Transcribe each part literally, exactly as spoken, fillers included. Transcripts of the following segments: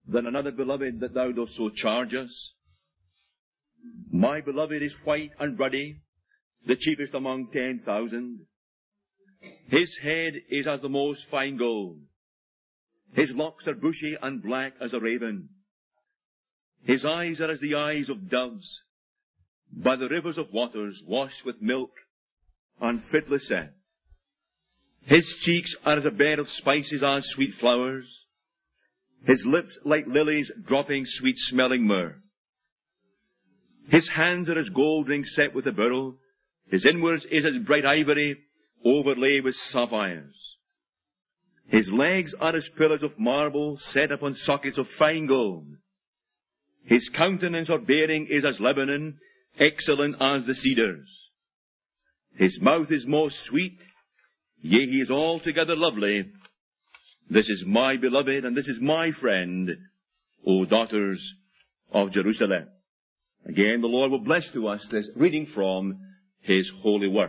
than another beloved that thou dost so charge us? My beloved is white and ruddy, the chiefest among ten thousand. His head is as the most fine gold. His locks are bushy and black as a raven. His eyes are as the eyes of doves, by the rivers of waters washed with milk and fitly set. His cheeks are as a bed of spices, as sweet flowers. His lips like lilies dropping sweet-smelling myrrh. His hands are as gold rings set with a beryl. His inwards is as bright ivory overlaid with sapphires. His legs are as pillars of marble set upon sockets of fine gold. His countenance or bearing is as Lebanon, excellent as the cedars. His mouth is most sweet, yea, he is altogether lovely. This is my beloved, and this is my friend, O daughters of Jerusalem. Again, the Lord will bless to us this reading from His holy word.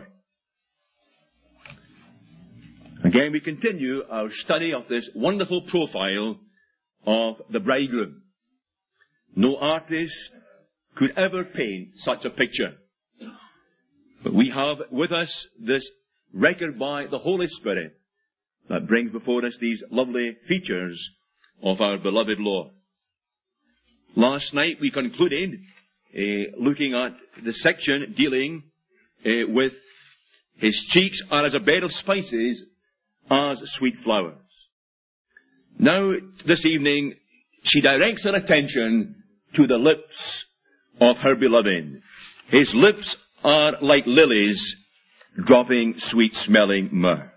Again, we continue our study of this wonderful profile of the bridegroom. No artist could ever paint such a picture. But we have with us this record by the Holy Spirit that brings before us these lovely features of our beloved Lord. Last night we concluded uh, looking at the section dealing uh, with his cheeks are as a bed of spices, as sweet flowers. Now, this evening, she directs her attention to the lips of her beloved. His lips are like lilies dropping sweet-smelling myrrh.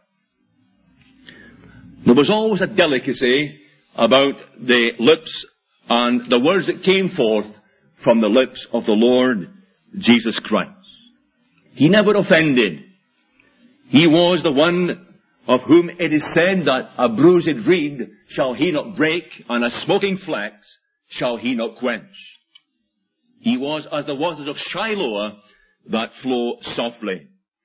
There was always a delicacy about the lips and the words that came forth from the lips of the Lord Jesus Christ. He never offended. He was the one of whom it is said that a bruised reed shall he not break, and a smoking flax shall he not quench. He was as the waters of Shiloah that flow softly.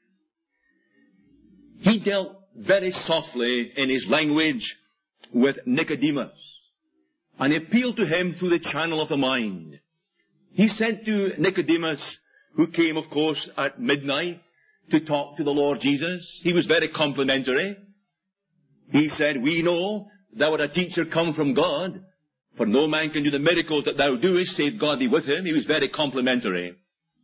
He dealt very softly in his language with Nicodemus, and he appealed to him through the channel of the mind. He said to Nicodemus, who came, of course, at midnight to talk to the Lord Jesus, he was very complimentary. He said, we know thou art a teacher come from God, for no man can do the miracles that thou doest, save God be with him. He was very complimentary.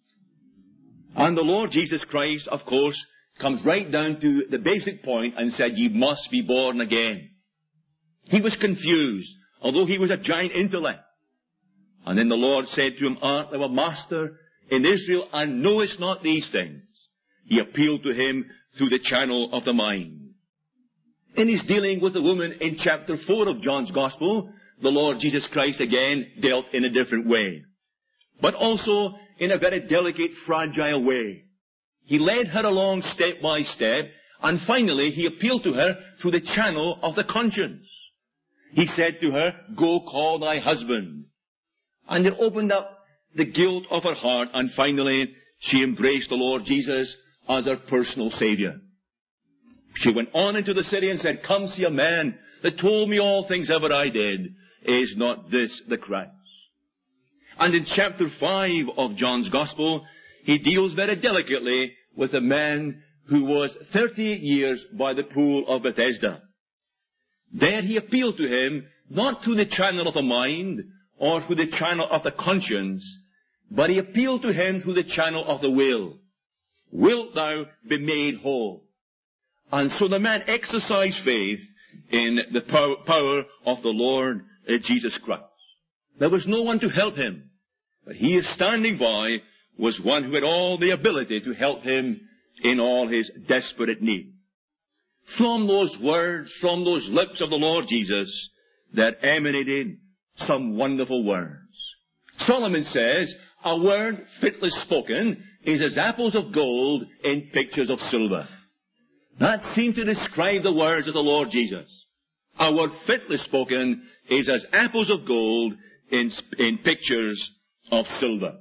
And the Lord Jesus Christ, of course, comes right down to the basic point and said, ye must be born again. He was confused, although he was a giant intellect. And then the Lord said to him, art thou a master in Israel, and knowest not these things? He appealed to him through the channel of the mind. In his dealing with the woman in chapter four of John's Gospel, the Lord Jesus Christ again dealt in a different way, but also in a very delicate, fragile way. He led her along step by step, and finally he appealed to her through the channel of the conscience. He said to her, go call thy husband. And it opened up the guilt of her heart, and finally she embraced the Lord Jesus as her personal Savior. She went on into the city and said, come see a man that told me all things ever I did. Is not this the Christ? And in chapter five of John's Gospel, he deals very delicately with a man who was thirty years by the pool of Bethesda. There he appealed to him, not through the channel of the mind or through the channel of the conscience, but he appealed to him through the channel of the will. Wilt thou be made whole? And so the man exercised faith in the power, power of the Lord uh, Jesus Christ. There was no one to help him, but he is standing by was one who had all the ability to help him in all his desperate need. From those words, from those lips of the Lord Jesus, there emanated some wonderful words. Solomon says, a word fitly spoken is as apples of gold in pictures of silver. That seemed to describe the words of the Lord Jesus. A word fitly spoken is as apples of gold in, in pictures of silver.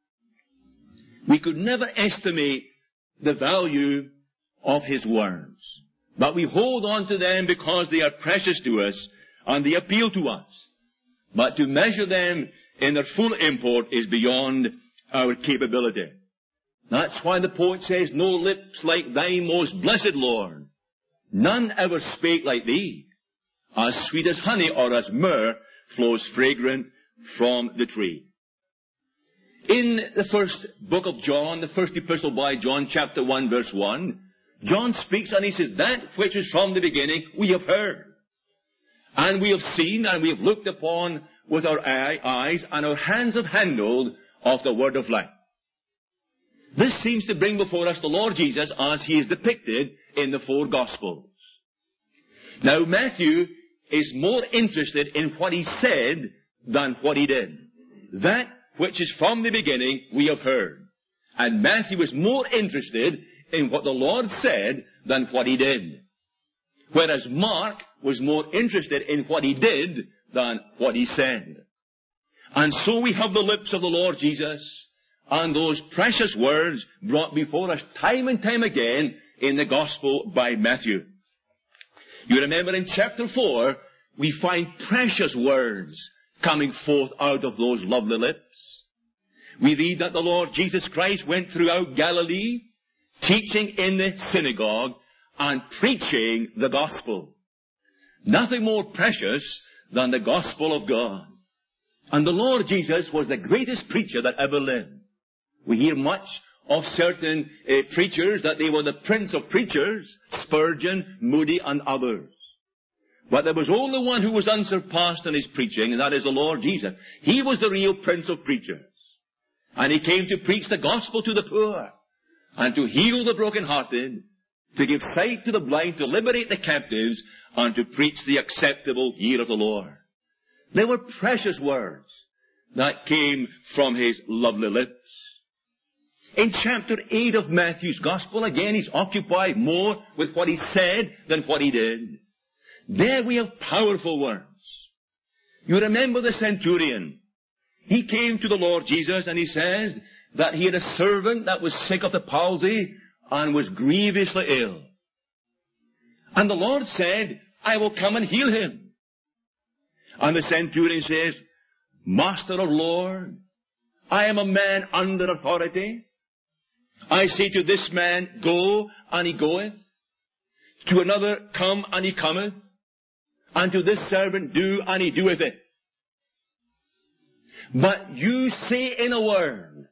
We could never estimate the value of his words, but we hold on to them because they are precious to us and they appeal to us. But to measure them in their full import is beyond our capability. That's why the poet says, no lips like thine, most blessed Lord. None ever spake like thee. As sweet as honey or as myrrh flows fragrant from the tree. In the first book of John, the first epistle by John, chapter one, verse one, John speaks and he says, that which is from the beginning we have heard, and we have seen, and we have looked upon with our eye, eyes, and our hands have handled of the word of life. This seems to bring before us the Lord Jesus as he is depicted in the four Gospels. Now, Matthew is more interested in what he said than what he did. That which is from the beginning we have heard. And Matthew was more interested in what the Lord said than what he did. Whereas Mark was more interested in what he did than what he said. And so we have the lips of the Lord Jesus and those precious words brought before us time and time again in the Gospel by Matthew. You remember in chapter four, we find precious words coming forth out of those lovely lips. We read that the Lord Jesus Christ went throughout Galilee, teaching in the synagogue and preaching the gospel. Nothing more precious than the gospel of God. And the Lord Jesus was the greatest preacher that ever lived. We hear much of certain uh, preachers that they were the prince of preachers, Spurgeon, Moody, and others. But there was only one who was unsurpassed in his preaching, and that is the Lord Jesus. He was the real prince of preachers. And he came to preach the gospel to the poor, and to heal the brokenhearted, to give sight to the blind, to liberate the captives, and to preach the acceptable year of the Lord. They were precious words that came from his lovely lips. In chapter eight of Matthew's Gospel, again, he's occupied more with what he said than what he did. There we have powerful words. You remember the centurion. He came to the Lord Jesus and he said that he had a servant that was sick of the palsy and was grievously ill. And the Lord said, I will come and heal him. And the centurion says, Master or Lord, I am a man under authority. I say to this man, go, and he goeth. To another, come, and he cometh. And to this servant, do, and he doeth it. But you say in a word,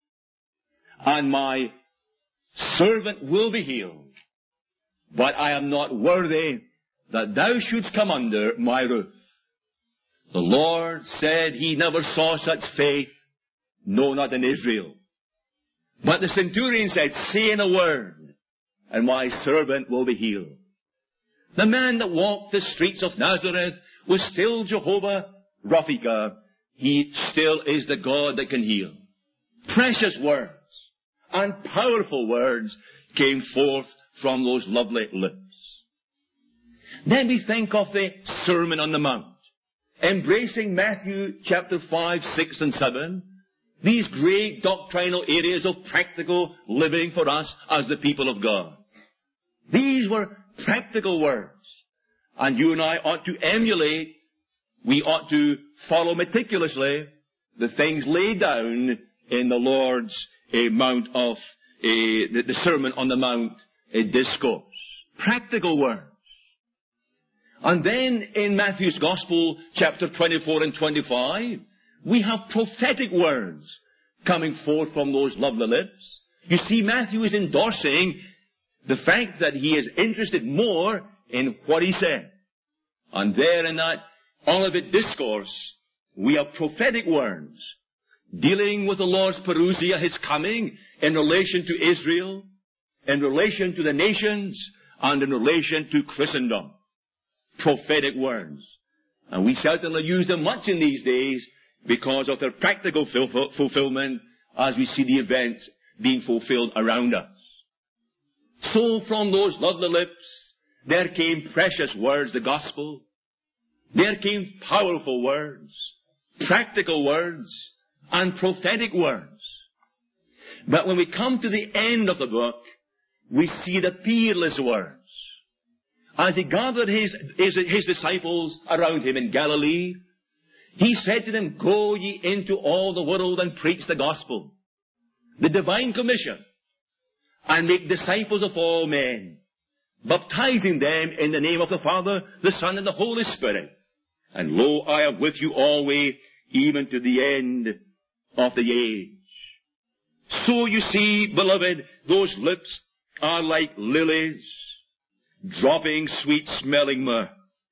and my servant will be healed. But I am not worthy that thou shouldst come under my roof. The Lord said he never saw such faith, no, not in Israel. But the centurion said, say in a word, and my servant will be healed. The man that walked the streets of Nazareth was still Jehovah Rapha. He still is the God that can heal. Precious words and powerful words came forth from those lovely lips. Then we think of the Sermon on the Mount, embracing Matthew chapter five, six, and seven. These great doctrinal areas of practical living for us as the people of God. These were practical words. And you and I ought to emulate, we ought to follow meticulously the things laid down in the Lord's uh, Mount of, uh, the, the Sermon on the Mount uh, discourse. Practical words. And then in Matthew's Gospel, chapter twenty-four and twenty-five, we have prophetic words coming forth from those lovely lips. You see, Matthew is endorsing the fact that he is interested more in what he said. And there in that Olivet discourse, we have prophetic words dealing with the Lord's parousia, his coming, in relation to Israel, in relation to the nations, and in relation to Christendom. Prophetic words. And we certainly use them much in these days because of their practical fulfill- fulfillment as we see the events being fulfilled around us. So from those lovely lips, there came precious words, the gospel. There came powerful words, practical words, and prophetic words. But when we come to the end of the book, we see the peerless words. As he gathered his, his, his disciples around him in Galilee, He said to them, go ye into all the world and preach the gospel, the divine commission, and make disciples of all men, baptizing them in the name of the Father, the Son, and the Holy Spirit. And lo, I am with you always, even to the end of the age. So you see, beloved, those lips are like lilies, dropping sweet-smelling myrrh.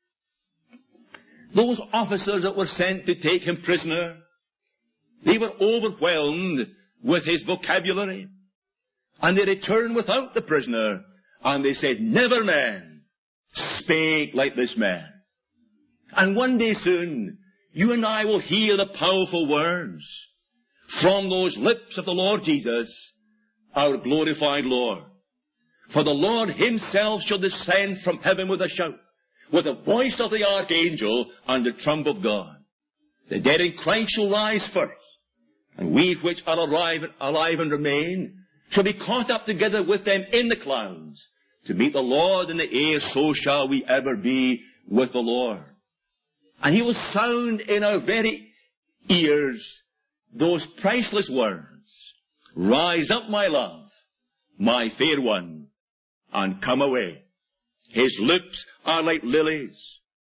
Those officers that were sent to take him prisoner, they were overwhelmed with his vocabulary. And they returned without the prisoner, and they said, never man spake like this man. And one day soon, you and I will hear the powerful words from those lips of the Lord Jesus, our glorified Lord. For the Lord himself shall descend from heaven with a shout, with the voice of the archangel and the trump of God. The dead in Christ shall rise first, and we which are alive, alive and remain shall be caught up together with them in the clouds to meet the Lord in the air. So shall we ever be with the Lord. And he will sound in our very ears those priceless words, rise up, my love, my fair one, and come away. His lips are like lilies.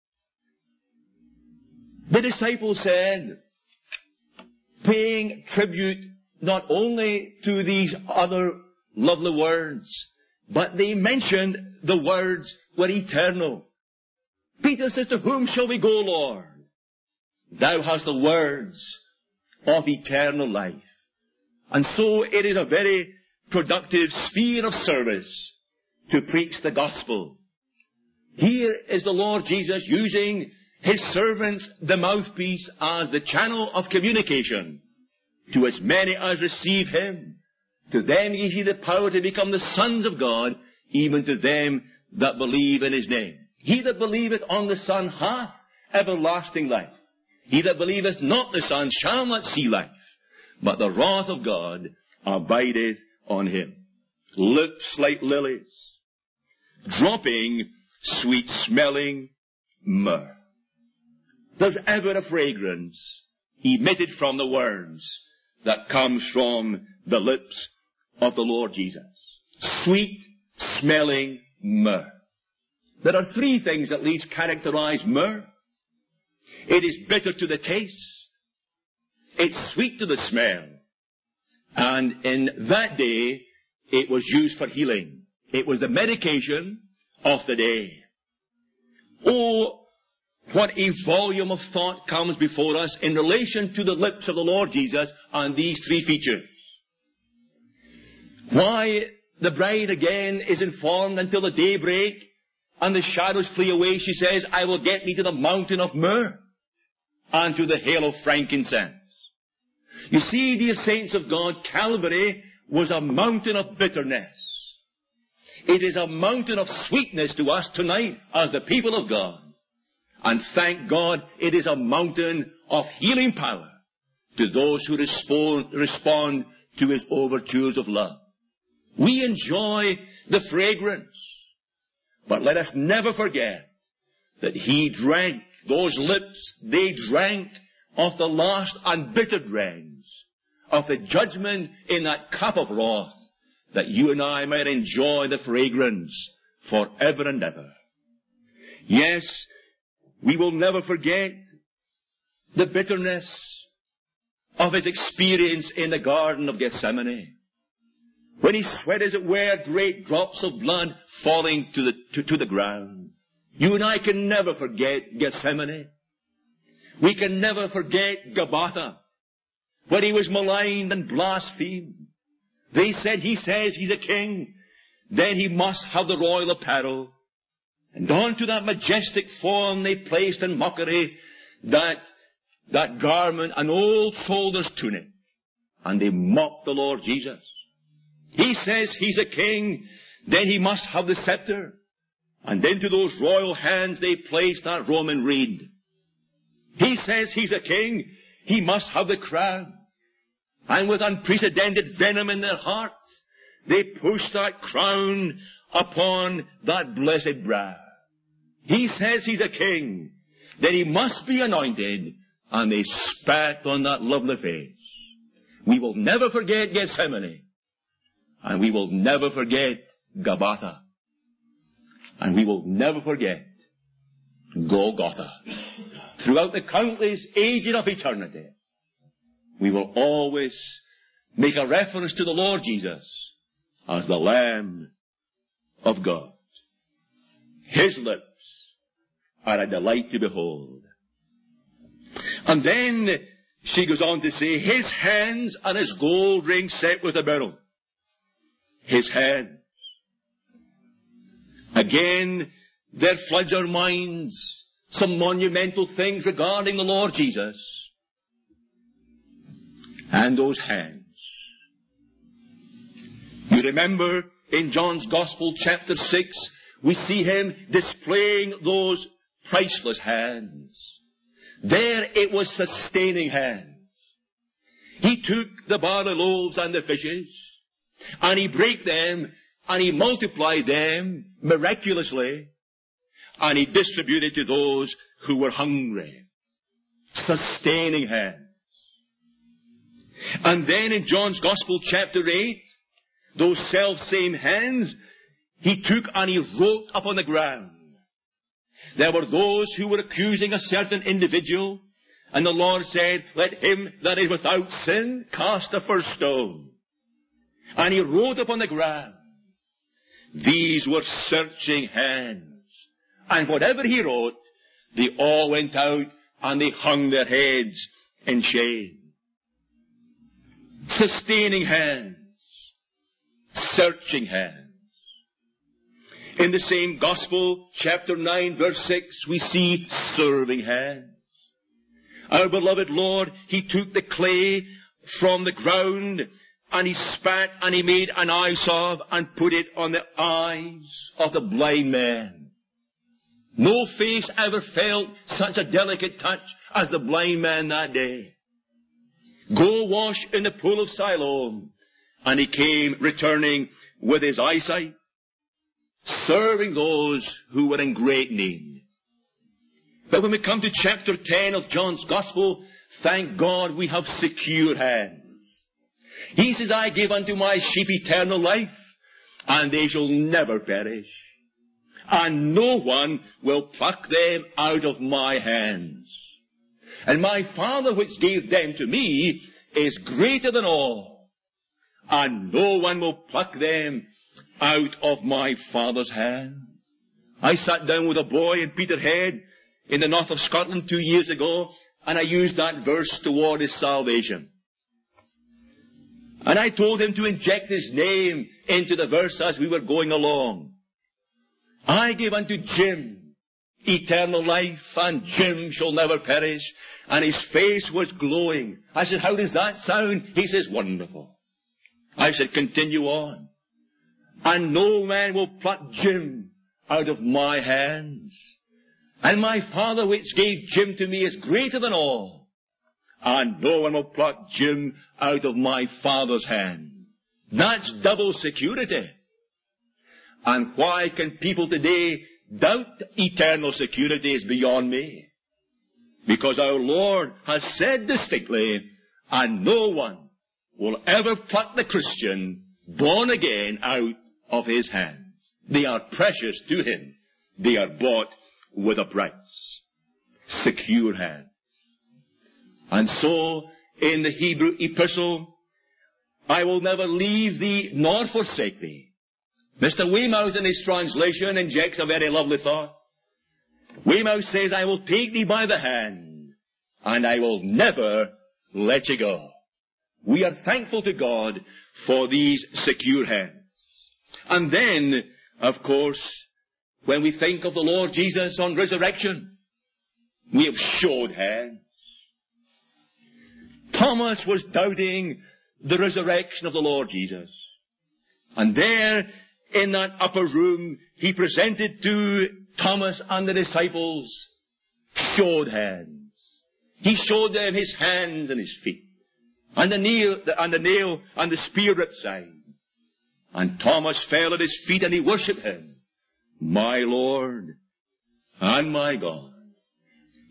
The disciples said, paying tribute not only to these other lovely words, but they mentioned the words were eternal. Peter says, to whom shall we go, Lord? Thou hast the words of eternal life. And so it is a very productive sphere of service to preach the gospel. Here is the Lord Jesus using his servants, the mouthpiece, as the channel of communication to as many as receive him. To them ye see the power to become the sons of God, even to them that believe in his name. He that believeth on the Son hath everlasting life. He that believeth not the Son shall not see life, but the wrath of God abideth on him. Lips like lilies, dropping sweet-smelling myrrh. There's ever a fragrance emitted from the words that comes from the lips of the Lord Jesus. Sweet-smelling myrrh. There are three things at least characterize myrrh. It is bitter to the taste. It's sweet to the smell. And in that day, it was used for healing. It was the medication of the day. Oh, what a volume of thought comes before us in relation to the lips of the Lord Jesus on these three features. Why the bride again is informed until the daybreak and the shadows flee away. She says, I will get me to the mountain of myrrh and to the hill of frankincense. You see, dear saints of God, Calvary was a mountain of bitterness. It is a mountain of sweetness to us tonight as the people of God. And thank God, it is a mountain of healing power to those who respond, respond to his overtures of love. We enjoy the fragrance, but let us never forget that he drank, those lips, they drank of the last and bitter dregs of the judgment in that cup of wrath, that you and I might enjoy the fragrance forever and ever. Yes, we will never forget the bitterness of his experience in the Garden of Gethsemane, when he sweat, as it were, great drops of blood falling to the, to, to the ground. You and I can never forget Gethsemane. We can never forget Gabbatha, when he was maligned and blasphemed. They said, he says he's a king, then he must have the royal apparel. And onto that majestic form they placed in mockery that, that garment, an old soldier's tunic. And they mocked the Lord Jesus. He says he's a king, then he must have the scepter. And into those royal hands they placed that Roman reed. He says he's a king, he must have the crown. And with unprecedented venom in their hearts, they pushed that crown upon that blessed brow. He says he's a king, then he must be anointed and they spat on that lovely face. We will never forget Gethsemane, and we will never forget Gabbatha, and we will never forget Golgotha. Throughout the countless ages of eternity, we will always make a reference to the Lord Jesus as the Lamb of God. His lips are a delight to behold. And then she goes on to say, his hands and his gold ring set with a beryl. His hands. Again, there floods our minds some monumental things regarding the Lord Jesus. And those hands. You remember in John's Gospel, chapter six, we see him displaying those priceless hands. There it was sustaining hands. He took the barley loaves and the fishes, and he brake them, and he multiplied them miraculously, and he distributed to those who were hungry. Sustaining hands. And then in John's Gospel, chapter eight, those self-same hands, he took and he wrote upon the ground. There were those who were accusing a certain individual, and the Lord said, let him that is without sin cast the first stone. And he wrote upon the ground. These were searching hands. And whatever he wrote, they all went out and they hung their heads in shame. Sustaining hands. Searching hands. In the same Gospel, chapter nine, verse six, we see serving hands. Our beloved Lord, he took the clay from the ground, and he spat and he made an eye salve and put it on the eyes of the blind man. No face ever felt such a delicate touch as the blind man that day. Go wash in the pool of Siloam. And he came returning with his eyesight, serving those who were in great need. But when we come to chapter ten of John's Gospel, thank God we have secure hands. He says, I give unto my sheep eternal life, and they shall never perish. And no one will pluck them out of my hands. And my Father which gave them to me is greater than all, and no one will pluck them out of my Father's hand. I sat down with a boy in Peterhead in the north of Scotland two years ago, and I used that verse toward his salvation. And I told him to inject his name into the verse as we were going along. I give unto Jim eternal life, and Jim shall never perish. And his face was glowing. I said, how does that sound? He says, wonderful. I said, continue on. And no man will pluck Jim out of my hands. And my Father which gave Jim to me is greater than all. And no one will pluck Jim out of my Father's hand. That's double security. And why can people today doubt eternal security is beyond me? Because our Lord has said distinctly, and no one will ever pluck the Christian born again out of his hands. They are precious to him. They are bought with a price. Secure hands. And so, in the Hebrew epistle, I will never leave thee nor forsake thee. Mister Weymouth in his translation injects a very lovely thought. Weymouth says, I will take thee by the hand, and I will never let you go. We are thankful to God for these secure hands. And then, of course, when we think of the Lord Jesus on resurrection, we have showed hands. Thomas was doubting the resurrection of the Lord Jesus. And there, in that upper room, he presented to Thomas and the disciples showed hands. He showed them his hands and his feet, and the nail, and the nail and the spear-rip side. And Thomas fell at his feet and he worshipped him. My Lord and my God.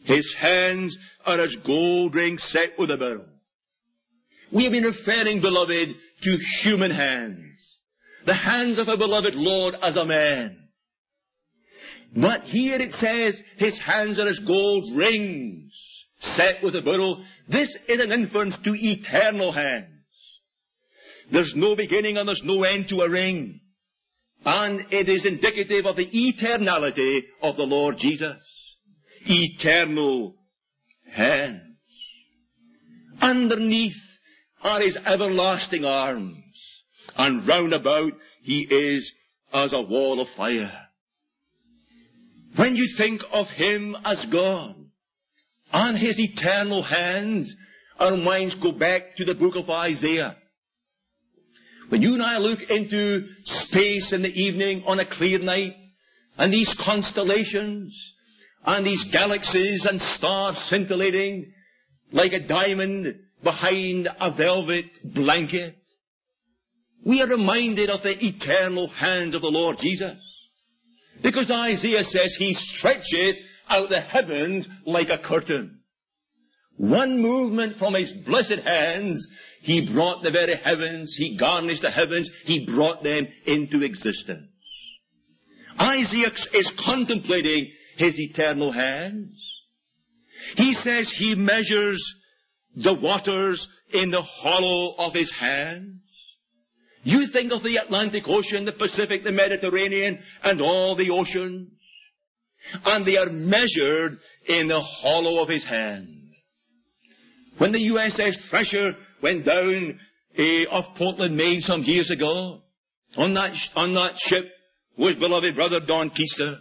His hands are as gold rings set with a beryl. We have been referring, beloved, to human hands. The hands of our beloved Lord as a man. But here it says, his hands are as gold rings set with a beryl. This is an inference to eternal hands. There's no beginning and there's no end to a ring. And it is indicative of the eternality of the Lord Jesus. Eternal hands. Underneath are his everlasting arms, and round about he is as a wall of fire. When you think of him as God and his eternal hands, our minds go back to the book of Isaiah. When you and I look into space in the evening on a clear night, and these constellations, and these galaxies and stars scintillating like a diamond behind a velvet blanket, we are reminded of the eternal hand of the Lord Jesus. Because Isaiah says he stretcheth out the heavens like a curtain. One movement from his blessed hands, he brought the very heavens, he garnished the heavens, he brought them into existence. Isaiah is contemplating his eternal hands. He says he measures the waters in the hollow of his hands. You think of the Atlantic Ocean, the Pacific, the Mediterranean, and all the oceans. And they are measured in the hollow of his hand. When the U S S Thresher went down uh, off Portland, Maine some years ago, on that, sh- on that ship was beloved brother Don Keister.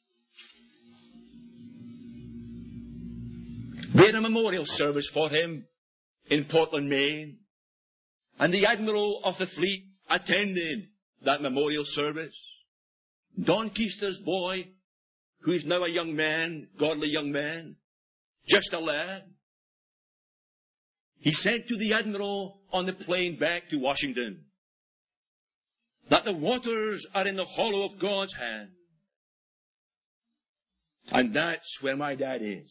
They had a memorial service for him in Portland, Maine. And the Admiral of the Fleet attended that memorial service. Don Keister's boy, who is now a young man, godly young man, just a lad, he said to the Admiral on the plane back to Washington that the waters are in the hollow of God's hand. And that's where my dad is.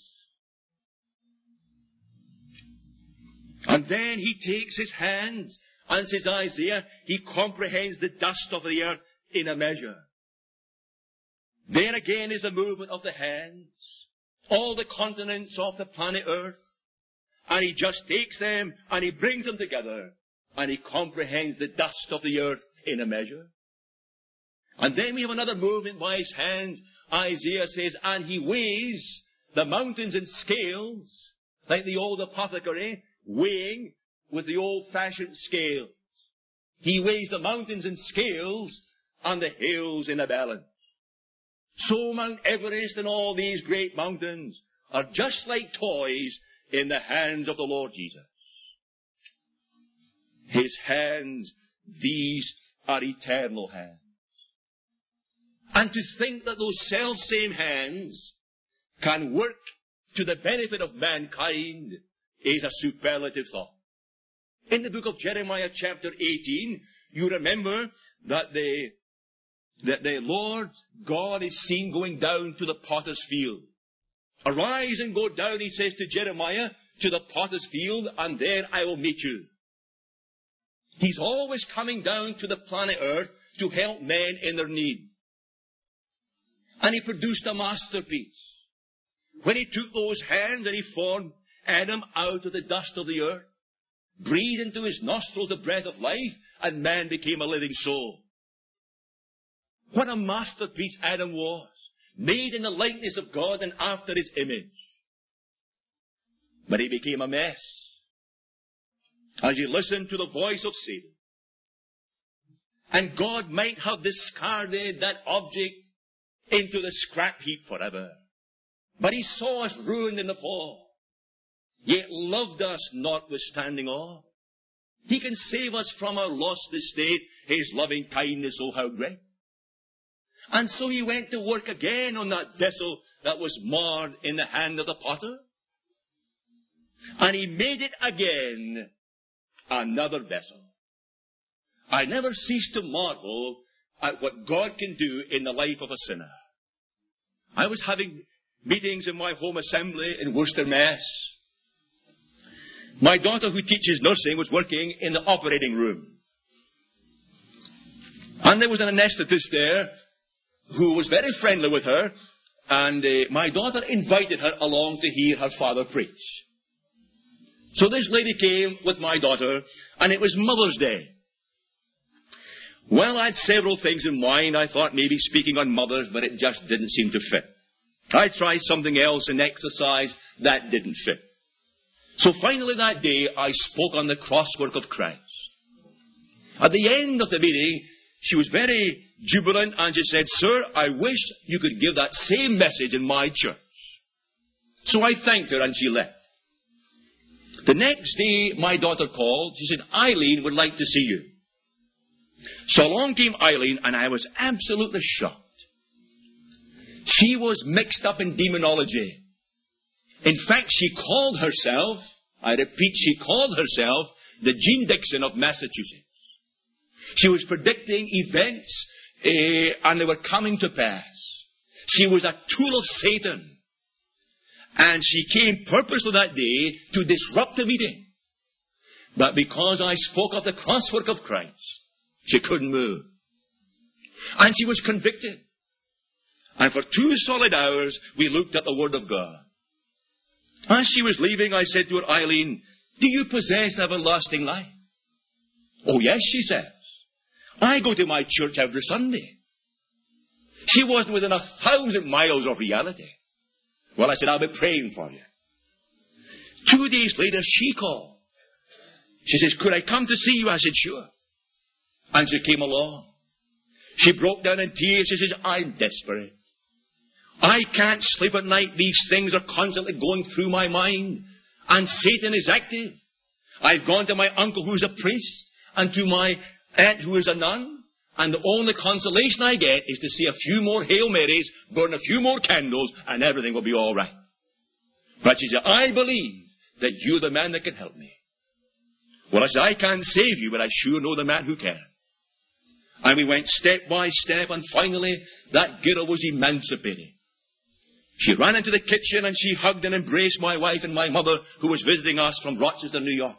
And then he takes his hands, and says Isaiah, he comprehends the dust of the earth in a measure. There again is the movement of the hands, all the continents of the planet Earth, and he just takes them and he brings them together, and he comprehends the dust of the earth in a measure. And then we have another movement by his hands. Isaiah says, and he weighs the mountains in scales, like the old apothecary, weighing with the old-fashioned scales. He weighs the mountains in scales and the hills in a balance. So Mount Everest and all these great mountains are just like toys in the hands of the Lord Jesus. His hands, these are eternal hands. And to think that those self-same hands can work to the benefit of mankind is a superlative thought. In the book of Jeremiah chapter eighteen, you remember that the, that the Lord God is seen going down to the potter's field. Arise and go down, he says to Jeremiah, to the potter's field, and there I will meet you. He's always coming down to the planet Earth to help men in their need. And he produced a masterpiece. When he took those hands and he formed Adam out of the dust of the earth, breathed into his nostrils the breath of life, and man became a living soul. What a masterpiece Adam was, made in the likeness of God and after his image. But he became a mess as he listened to the voice of Satan. And God might have discarded that object into the scrap heap forever. But he saw us ruined in the fall, yet loved us notwithstanding all. He can save us from our lost estate, his loving kindness, oh how great. And so he went to work again on that vessel that was marred in the hand of the potter. And he made it again another vessel. I never cease to marvel at what God can do in the life of a sinner. I was having meetings in my home assembly in Worcester, Mass. My daughter, who teaches nursing, was working in the operating room. And there was an anesthetist there who was very friendly with her, and uh, my daughter invited her along to hear her father preach. So this lady came with my daughter, and it was Mother's Day. Well, I had several things in mind. I thought maybe speaking on mothers, but it just didn't seem to fit. I tried something else, an exercise, that didn't fit. So finally that day, I spoke on the crosswork of Christ. At the end of the meeting, she was very jubilant, and she said, "Sir, I wish you could give that same message in my church." So I thanked her, and she left. The next day, my daughter called. She said, "Eileen would like to see you." So along came Eileen, and I was absolutely shocked. She was mixed up in demonology. In fact, she called herself, I repeat, she called herself the Jean Dixon of Massachusetts. She was predicting events, uh, and they were coming to pass. She was a tool of Satan. And she came purposely that day to disrupt the meeting. But because I spoke of the crosswork of Christ, she couldn't move. And she was convicted. And for two solid hours, we looked at the Word of God. As she was leaving, I said to her, "Eileen, do you possess everlasting life?" "Oh, yes," she says. "I go to my church every Sunday." She wasn't within a thousand miles of reality. Well, I said, "I'll be praying for you." Two days later, she called. She says, "Could I come to see you?" I said, "Sure." And she came along. She broke down in tears. She says, "I'm desperate. I can't sleep at night. These things are constantly going through my mind. And Satan is active. I've gone to my uncle who's a priest, and to my aunt who is a nun, and the only consolation I get is to say a few more Hail Marys, burn a few more candles, and everything will be all right." But she said, "I believe that you're the man that can help me." Well, I said, "I can't save you, but I sure know the man who can." And we went step by step, and finally that girl was emancipated. She ran into the kitchen and she hugged and embraced my wife and my mother, who was visiting us from Rochester, New York.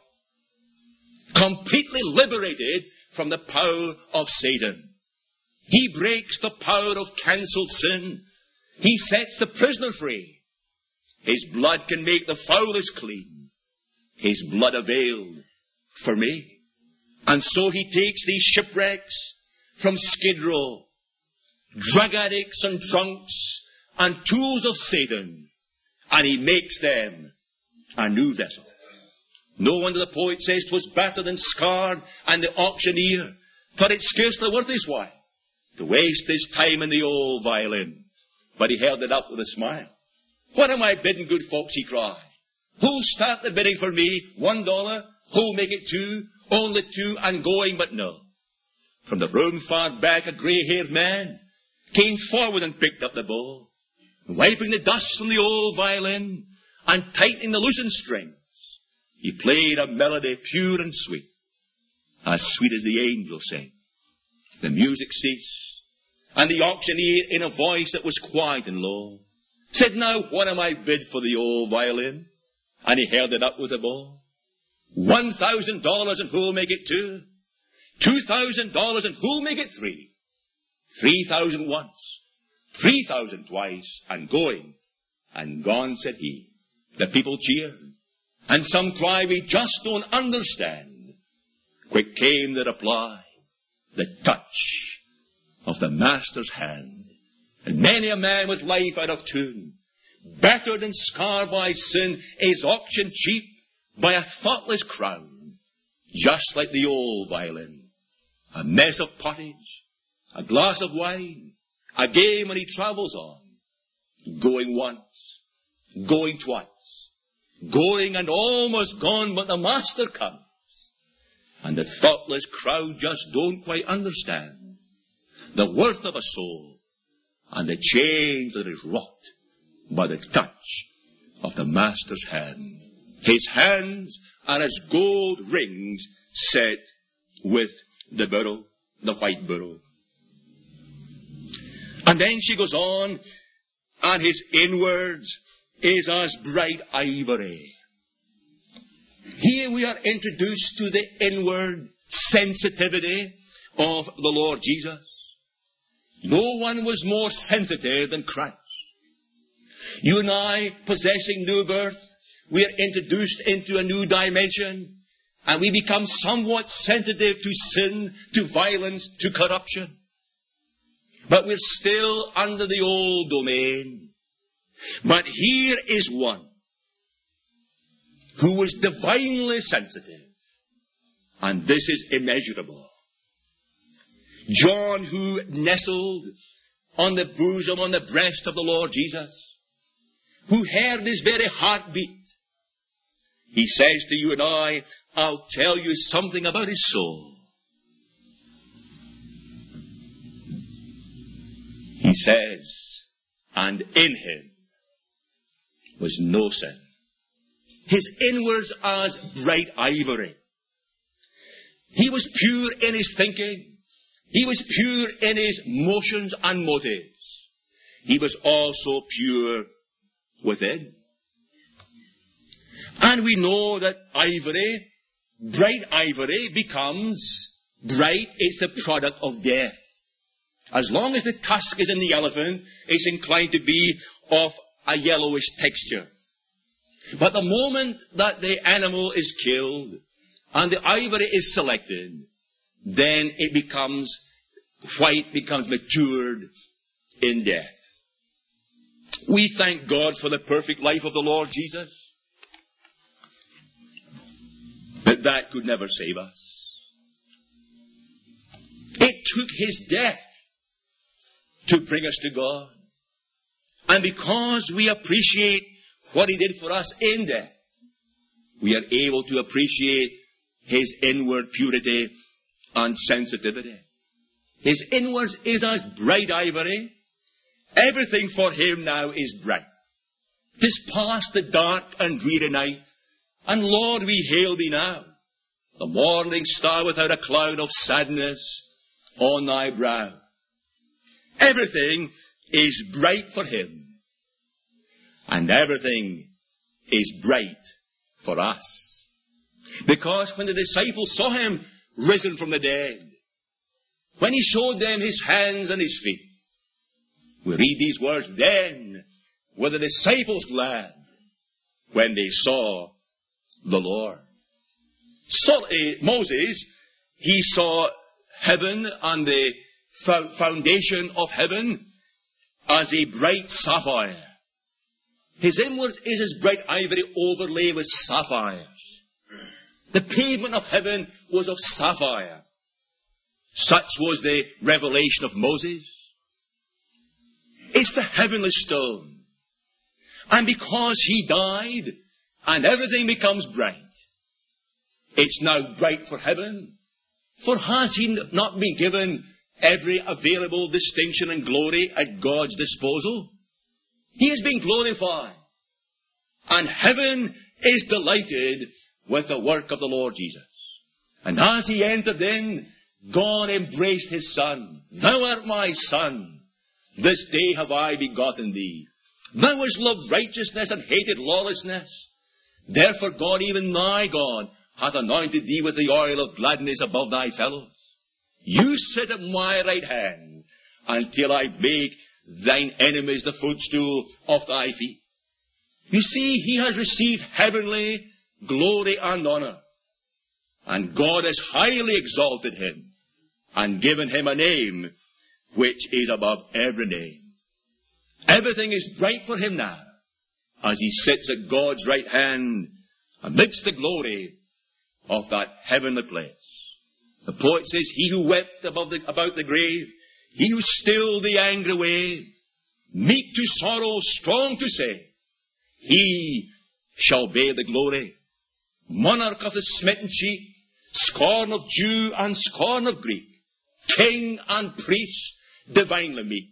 Completely liberated from the power of Satan. He breaks the power of cancelled sin. He sets the prisoner free. His blood can make the foulest clean. His blood availed for me. And so he takes these shipwrecks from Skid Row, drug addicts and drunks and tools of Satan, and he makes them a new vessel. No wonder the poet says 'twas battered and scarred, and the auctioneer thought it scarcely worth his while to waste his time in the old violin. But he held it up with a smile. "What am I bidding, good folks?" he cried. "Who'll start the bidding for me? One dollar? Who'll make it two? Only two, and going." But no. From the room far back, a grey-haired man came forward and picked up the bowl, wiping the dust from the old violin and tightening the loosened strings. He played a melody pure and sweet, as sweet as the angels sing. The music ceased, and the auctioneer, in a voice that was quiet and low, said, "Now what am I bid for the old violin?" And he held it up with a bow. One thousand dollars, and who'll make it two? Two thousand dollars, and who'll make it three? Three thousand once, three thousand twice, and going, and gone, said he. The people cheered, and some cry, "We just don't understand." Quick came the reply, the touch of the Master's hand. And many a man with life out of tune, battered and scarred by sin, is auctioned cheap by a thoughtless crowd, just like the old violin. A mess of pottage, a glass of wine, a game when he travels on, going once, going twice, going and almost gone, but the Master comes. And the thoughtless crowd just don't quite understand the worth of a soul and the change that is wrought by the touch of the Master's hand. His hands are as gold rings set with the beryl, the white beryl. And then she goes on, and his inwards is as bright ivory. Here we are introduced to the inward sensitivity of the Lord Jesus. No one was more sensitive than Christ. You and I, possessing new birth, we are introduced into a new dimension, and we become somewhat sensitive to sin, to violence, to corruption. But we're still under the old domain. But here is one who was divinely sensitive, and this is immeasurable. John, who nestled on the bosom, on the breast of the Lord Jesus, who heard his very heartbeat, he says to you and I, I'll tell you something about his soul. He says, and in him was no sin. His inwards as bright ivory. He was pure in his thinking. He was pure in his motions and motives. He was also pure within. And we know that ivory, bright ivory, becomes bright. It's the product of death. As long as the tusk is in the elephant, it's inclined to be of a yellowish texture. But the moment that the animal is killed and the ivory is selected, then it becomes white, becomes matured in death. We thank God for the perfect life of the Lord Jesus. But that could never save us. It took his death to bring us to God. And because we appreciate what he did for us in death, we are able to appreciate his inward purity and sensitivity. His inwards is as bright ivory. Everything for him now is bright. Tis past the dark and dreary night, and Lord, we hail thee now, the morning star without a cloud of sadness on thy brow. Everything is bright for him, and everything is bright for us. Because when the disciples saw him risen from the dead, when he showed them his hands and his feet, we read these words, then were the disciples glad when they saw the Lord. So, uh, Moses, he saw heaven and the fo- foundation of heaven as a bright sapphire. His inwards is as bright ivory overlaid with sapphires. The pavement of heaven was of sapphire. Such was the revelation of Moses. It's the heavenly stone. And because he died, and everything becomes bright, it's now bright for heaven. For has he not been given every available distinction and glory at God's disposal? He has been glorified. And heaven is delighted with the work of the Lord Jesus. And as he entered in, God embraced his Son. Thou art my Son. This day have I begotten thee. Thou hast loved righteousness and hated lawlessness. Therefore God, even thy God, hath anointed thee with the oil of gladness above thy fellows. You sit at my right hand until I make thine enemies the footstool of thy feet. You see, he has received heavenly glory and honor. And God has highly exalted him and given him a name which is above every name. Everything is bright for him now as he sits at God's right hand amidst the glory of that heavenly place. The poet says, he who wept above the, about the grave, he who stilled the angry wave, meek to sorrow, strong to save, he shall bear the glory. Monarch of the smitten cheek, scorn of Jew and scorn of Greek, king and priest, divinely meek,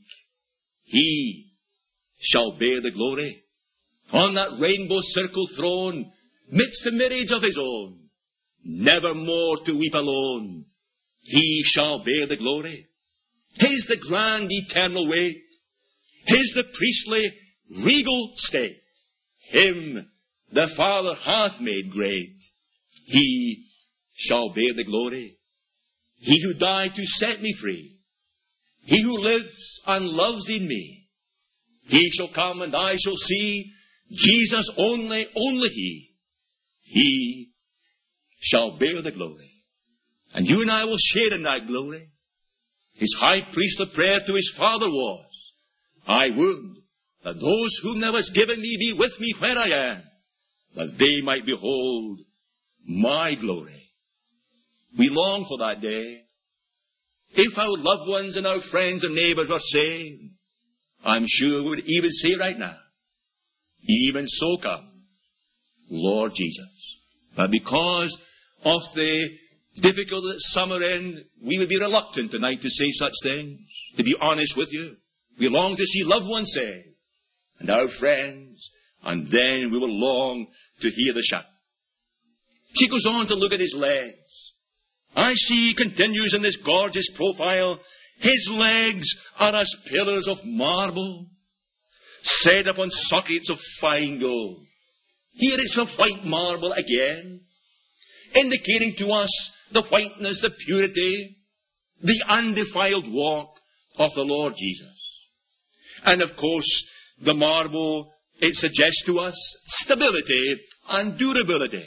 he shall bear the glory. On that rainbow circle throne, midst the myriads of his own, never more to weep alone, he shall bear the glory. His the grand eternal weight, his the priestly regal state. Him the Father hath made great. He shall bear the glory. He who died to set me free. He who lives and loves in me. He shall come and I shall see Jesus only, only He. He shall bear the glory. And you and I will share in that glory. His high priestly prayer to His Father was, I would that those whom Thou hast given me be with me where I am, that they might behold my glory. We long for that day. If our loved ones and our friends and neighbors were saved, I'm sure we would even say right now, even so come, Lord Jesus. But because of the difficulty that some are in, we would be reluctant tonight to say such things. To be honest with you, we long to see loved ones saved, and our friends, and then we will long to hear the shout. She goes on to look at his legs. I see, he continues in this gorgeous profile, his legs are as pillars of marble, set upon sockets of fine gold. Here it's of white marble again, indicating to us the whiteness, the purity, the undefiled walk of the Lord Jesus. And of course, the marble, it suggests to us stability and durability.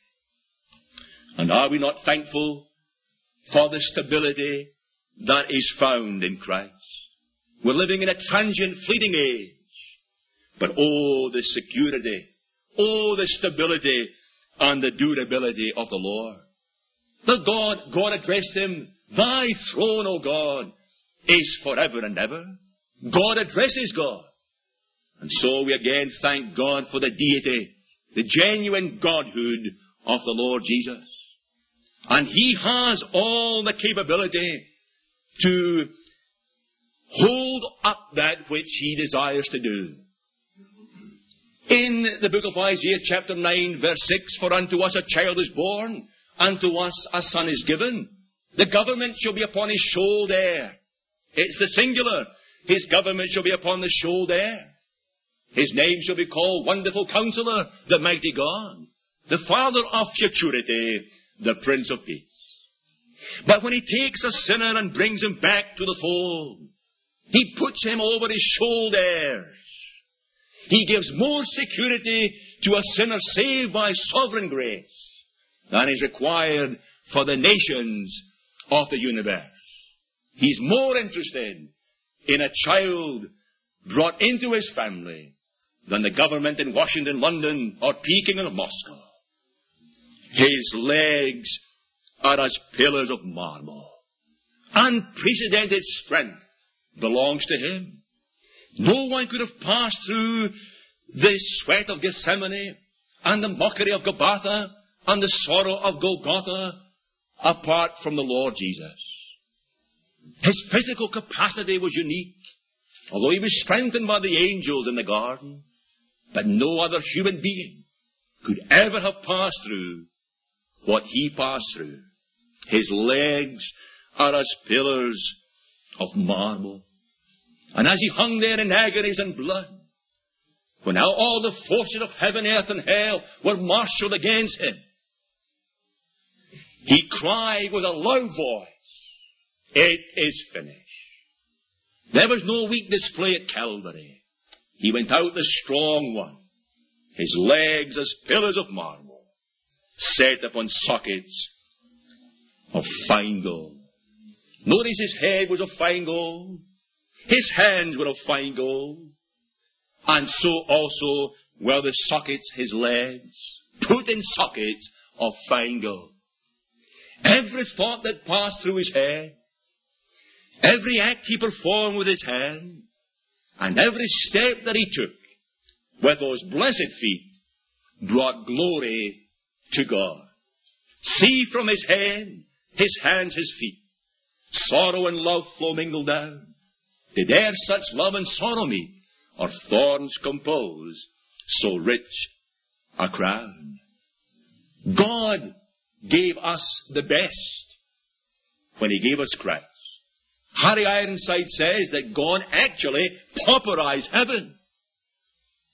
And are we not thankful for the stability that is found in Christ? We're living in a transient, fleeting age. But oh, the security, oh, the stability and the durability of the Lord. The God, God addressed him, thy throne, O God, is forever and ever. God addresses God. And so we again thank God for the deity, the genuine Godhood of the Lord Jesus. And He has all the capability to hold up that which He desires to do. In the book of Isaiah chapter nine verse six, for unto us a child is born, unto us a son is given. The government shall be upon his shoulder. It's the singular. His government shall be upon the shoulder. His name shall be called Wonderful Counselor, the Mighty God, the Father of Futurity, the Prince of Peace. But when He takes a sinner and brings him back to the fold, He puts him over his shoulders. He gives more security to a sinner saved by sovereign grace than is required for the nations of the universe. He's more interested in a child brought into his family than the government in Washington, London, or Peking or Moscow. His legs are as pillars of marble. Unprecedented strength belongs to Him. No one could have passed through the sweat of Gethsemane and the mockery of Gabbatha and the sorrow of Golgotha apart from the Lord Jesus. His physical capacity was unique, although He was strengthened by the angels in the garden. But no other human being could ever have passed through what He passed through. His legs are as pillars of marble. And as He hung there in agonies and blood, when now all the forces of heaven, earth, and hell were marshalled against Him, He cried with a loud voice, it is finished. There was no weak display at Calvary. He went out the strong one, his legs as pillars of marble, set upon sockets of fine gold. Notice his head was of fine gold. His hands were of fine gold. And so also were the sockets, his legs, put in sockets of fine gold. Every thought that passed through his head, every act he performed with his hand, and every step that he took with those blessed feet brought glory to God. See from his head, his hands, his feet, sorrow and love flow mingled down. Did e'er such love and sorrow meet, or thorns compose so rich a crown? God gave us the best when He gave us Christ. Harry Ironside says that God actually pauperized heaven.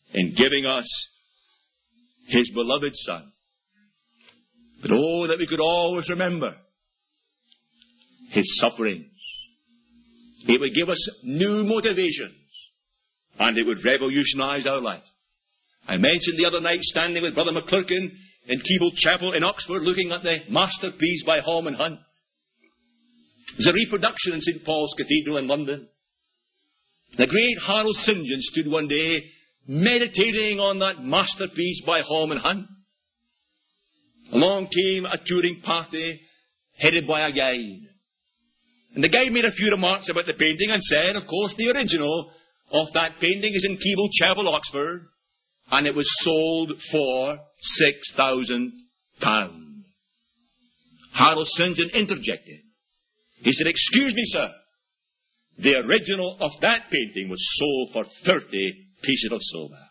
in giving us His beloved Son. But oh, that we could always remember His sufferings. It would give us new motivations, and it would revolutionize our life. I mentioned the other night standing with Brother McClurkin in Keble Chapel in Oxford, looking at the masterpiece by Holman Hunt. There's a reproduction in Saint Paul's Cathedral in London. The great Harold Saint John stood one day meditating on that masterpiece by Holman Hunt. Along came a touring party headed by a guide. And the guide made a few remarks about the painting and said, of course, the original of that painting is in Keble Chapel, Oxford, and it was sold for six thousand pounds. Harold Saint John interjected. He said, excuse me, sir, the original of that painting was sold for thirty pieces of silver.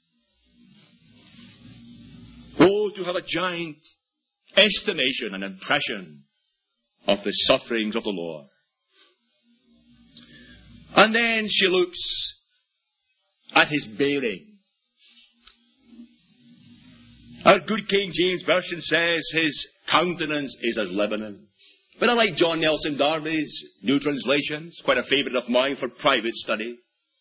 Oh, to have a giant estimation and impression of the sufferings of the Lord. And then she looks at His bearing. Our good King James Version says His countenance is as Lebanon. But I like John Nelson Darby's New Translation. It's quite a favourite of mine for private study.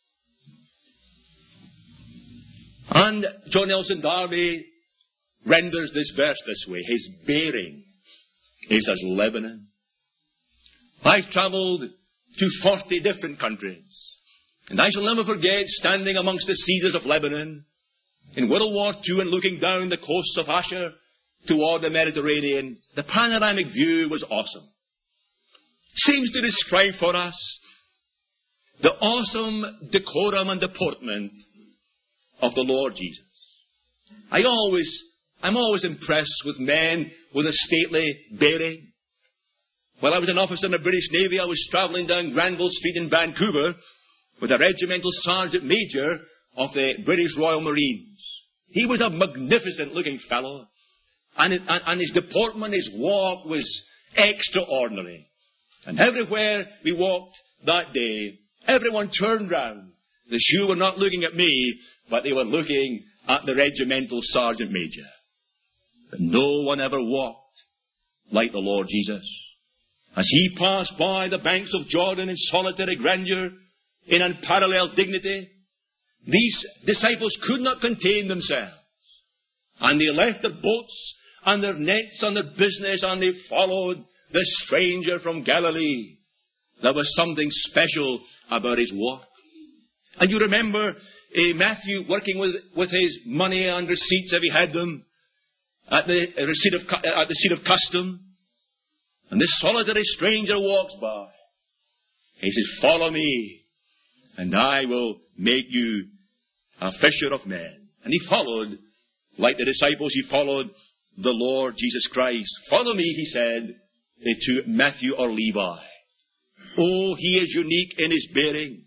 And John Nelson Darby renders this verse this way. His bearing is as Lebanon. I've travelled to forty different countries. And I shall never forget standing amongst the cedars of Lebanon in World War Two and looking down the coasts of Asher toward the Mediterranean. The panoramic view was awesome. Seems to describe for us the awesome decorum and deportment of the Lord Jesus. I always, I'm always impressed with men with a stately bearing. While I was an officer in the British Navy, I was travelling down Granville Street in Vancouver with a regimental sergeant major of the British Royal Marines. He was a magnificent looking fellow, and, and, and his deportment, his walk was extraordinary. And everywhere we walked that day, everyone turned round. The shoe were not looking at me, but they were looking at the regimental sergeant major. But no one ever walked like the Lord Jesus. As He passed by the banks of Jordan in solitary grandeur, in unparalleled dignity, these disciples could not contain themselves. And they left their boats and their nets and their business, and they followed the stranger from Galilee. There was something special about His walk. And you remember uh, Matthew working with, with his money and receipts, if he had them, at the, uh, receipt of, uh, at the seat of custom. And this solitary stranger walks by. He says, follow me, and I will make you a fisher of men. And he followed, like the disciples, he followed the Lord Jesus Christ. Follow me, he said, to Matthew or Levi. Oh, he is unique in his bearing.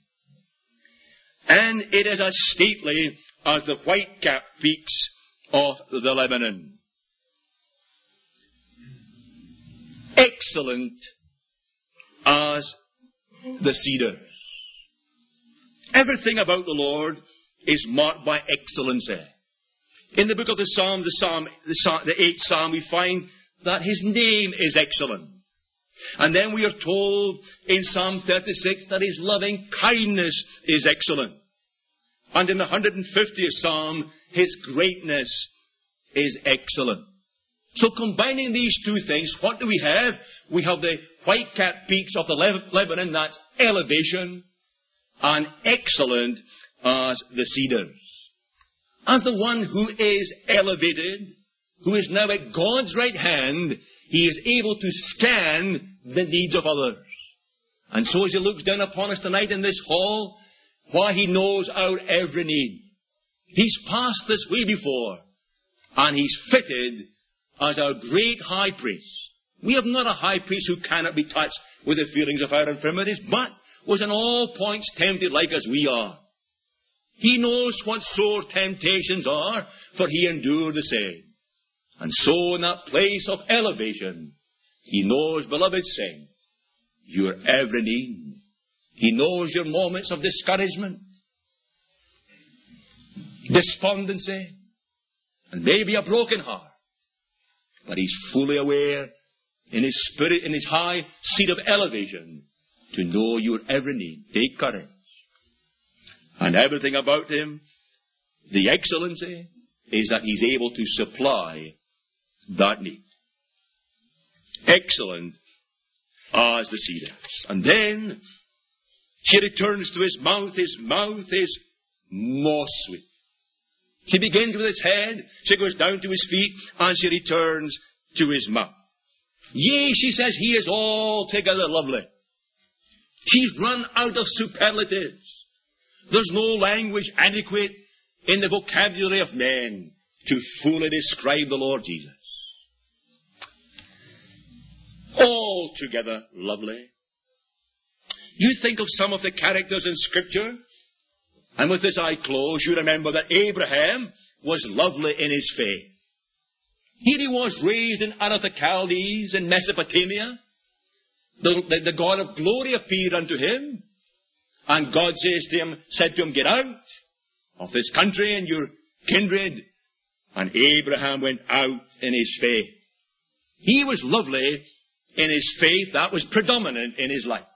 And it is as stately as the white-capped peaks of the Lebanon. Excellent as the cedars. Everything about the Lord is marked by excellency. In the book of the Psalms, the Psalm, the, Psalm, the eighth Psalm, we find that His name is excellent. And then we are told in Psalm thirty-six that His loving kindness is excellent. And in the one hundred fiftieth Psalm, His greatness is excellent. So combining these two things, what do we have? We have the white-capped peaks of the Lebanon, that's elevation, and excellent as the cedars. As the one who is elevated, who is now at God's right hand, He is able to scan the needs of others. And so as He looks down upon us tonight in this hall, why He knows our every need. He's passed this way before, and He's fitted as our great high priest. We have not a high priest who cannot be touched with the feelings of our infirmities, but was in all points tempted like as we are. He knows what sore temptations are, for He endured the same. And so in that place of elevation, He knows, beloved saint, your every need. He knows your moments of discouragement. despondency, and maybe a broken heart. But he's fully aware in his spirit, in his high seat of elevation, to know your every need. Take courage. And everything about him, the excellency, is that he's able to supply that need. Excellent as the cedars. And then she returns to his mouth. His mouth is most sweet. She begins with his head, she goes down to his feet, and she returns to his mouth. Yea, she says, he is altogether lovely. She's run out of superlatives. There's no language adequate in the vocabulary of men to fully describe the Lord Jesus. Altogether lovely. You think of some of the characters in Scripture, and with this I close, you remember that Abraham was lovely in his faith. Here he was raised in Ur of the Chaldees in Mesopotamia. The, the, the God of glory appeared unto him, and God says to him, said to him, get out of this country and your kindred. And Abraham went out in his faith. He was lovely in his faith. That was predominant in his life.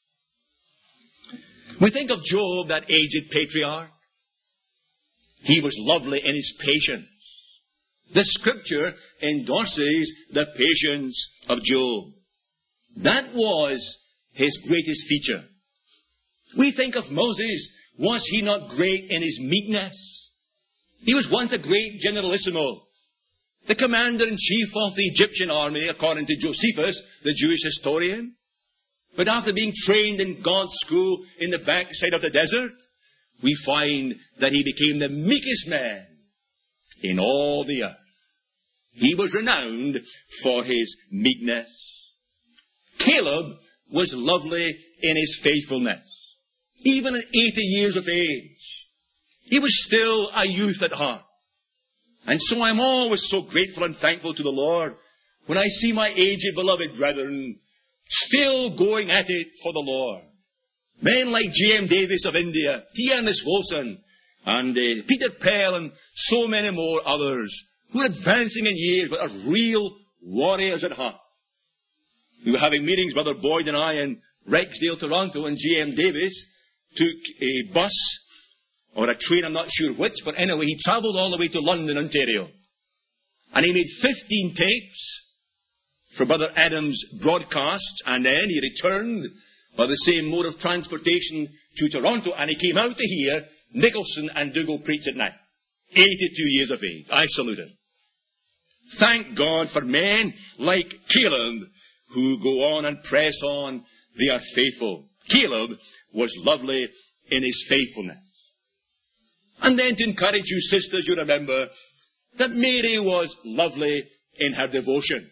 We think of Job, that aged patriarch. He was lovely in his patience. The Scripture endorses the patience of Job. That was his greatest feature. We think of Moses. Was he not great in his meekness? He was once a great generalissimo, the commander-in-chief of the Egyptian army, according to Josephus, the Jewish historian. But after being trained in God's school in the backside of the desert, we find that he became the meekest man in all the earth. He was renowned for his meekness. Caleb was lovely in his faithfulness. Even at eighty years of age, he was still a youth at heart. And so I'm always so grateful and thankful to the Lord when I see my aged beloved brethren still going at it for the Lord. Men like J M Davis of India, T M S Wilson, and uh, Peter Pell, and so many more others who are advancing in years but are real warriors at heart. We were having meetings, Brother Boyd and I, in Rexdale, Toronto, and J M Davis took a bus or a train, I'm not sure which, but anyway, he travelled all the way to London, Ontario. And he made fifteen tapes for Brother Adams' broadcasts, and then he returned by the same mode of transportation to Toronto, and he came out to hear Nicholson and Dougal preach at night. eighty-two years of age. I salute him. Thank God for men like Caleb who go on and press on. They are faithful. Caleb was lovely in his faithfulness. And then to encourage you sisters, you remember that Mary was lovely in her devotion.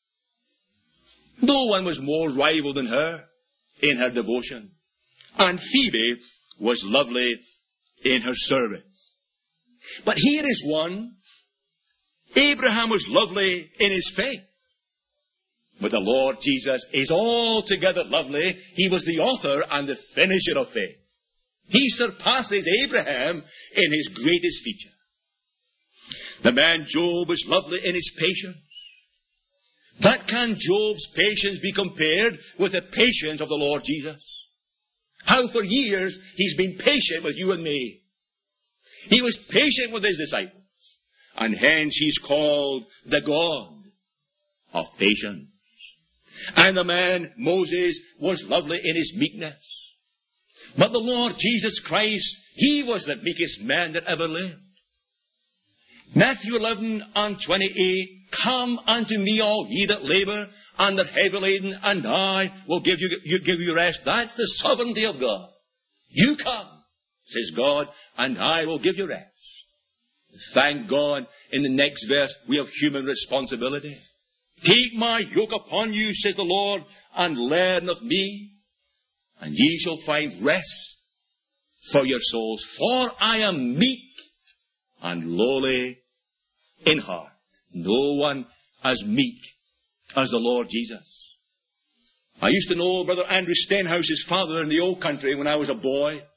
No one was more rival than her in her devotion. And Phoebe was lovely in her service. But here is one. Abraham was lovely in his faith. But the Lord Jesus is altogether lovely. He was the author and the finisher of faith. He surpasses Abraham in his greatest feature. The man Job was lovely in his patience. But can Job's patience be compared with the patience of the Lord Jesus? How for years he's been patient with you and me. He was patient with his disciples. And hence he's called the God of patience. And the man Moses was lovely in his meekness. But the Lord Jesus Christ, he was the meekest man that ever lived. Matthew eleven and twenty-eight, come unto me all ye that labor and are heavy laden, and I will give you, you, give you rest. That's the sovereignty of God. You come, says God, and I will give you rest. Thank God, in the next verse, we have human responsibility. Take my yoke upon you, says the Lord, and learn of me, and ye shall find rest for your souls. For I am meek and lowly in heart. No one as meek as the Lord Jesus. I used to know Brother Andrew Stenhouse's father in the old country when I was a boy.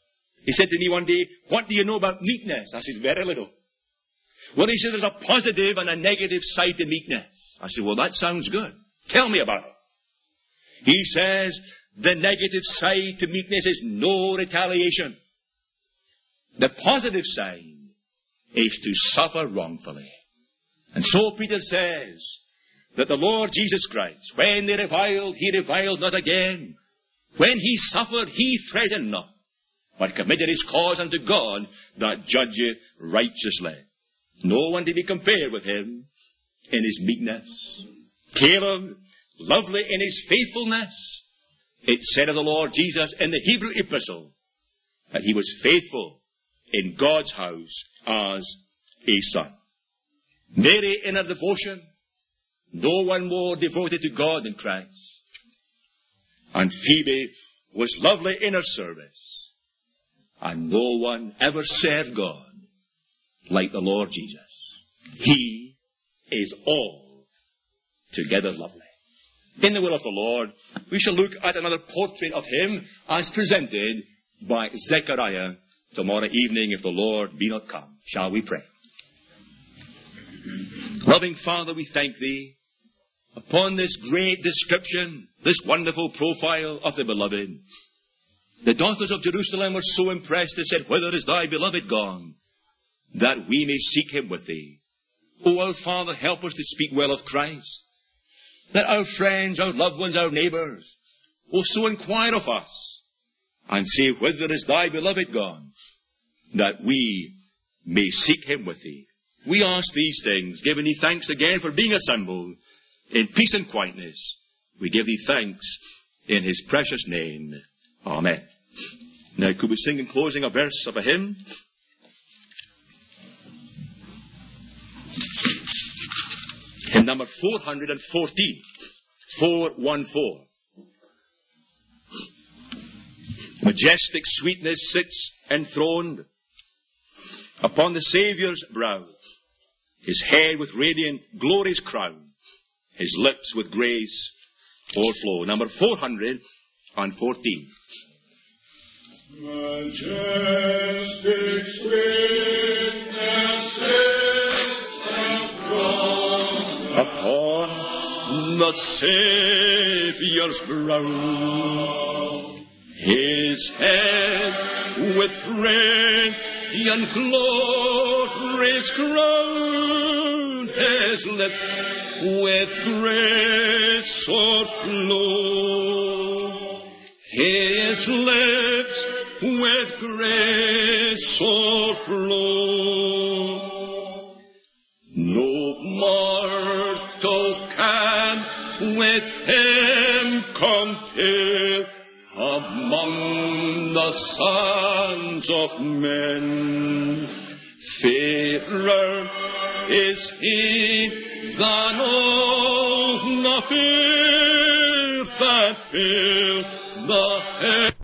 He said to me one day, what do you know about meekness? I said, very little. Well, he said, there's a positive and a negative side to meekness. I said, well, that sounds good. Tell me about it. He says, the negative side to meekness is no retaliation. The positive side is to suffer wrongfully. And so Peter says that the Lord Jesus Christ, when they reviled, he reviled not again. When he suffered, he threatened not, but committed his cause unto God that judgeth righteously. No one to be compared with him in his meekness. Caleb, lovely in his faithfulness. It said of the Lord Jesus in the Hebrew epistle that he was faithful in God's house as a son. Mary in her devotion, no one more devoted to God than Christ. And Phoebe was lovely in her service. And no one ever served God like the Lord Jesus. He is all together lovely. In the will of the Lord, we shall look at another portrait of him as presented by Zechariah tomorrow evening, if the Lord be not come. Shall we pray? Loving Father, we thank thee upon this great description, this wonderful profile of the beloved. The daughters of Jerusalem were so impressed, they said, whither is thy beloved gone, that we may seek him with thee. O our Father, help us to speak well of Christ, that our friends, our loved ones, our neighbours will so inquire of us and say, whither is thy beloved gone, that we may seek him with thee. We ask these things, giving thee thanks again for being assembled in peace and quietness. We give thee thanks in his precious name. Amen. Now, could we sing in closing a verse of a hymn? Hymn number four hundred fourteen. four one four. Majestic sweetness sits enthroned upon the Saviour's brow, his head with radiant glory's crown, his lips with grace o'erflow. Number four hundred fourteen. Majestic sweetness sits enthroned upon the Saviour's brow, his head with radiant glory's crown, his lips with grace o'erflow, his lips with grace o'erflow. No mortal can with him compare among the sons of men. Fairer is he than all the fair that fill the heaven.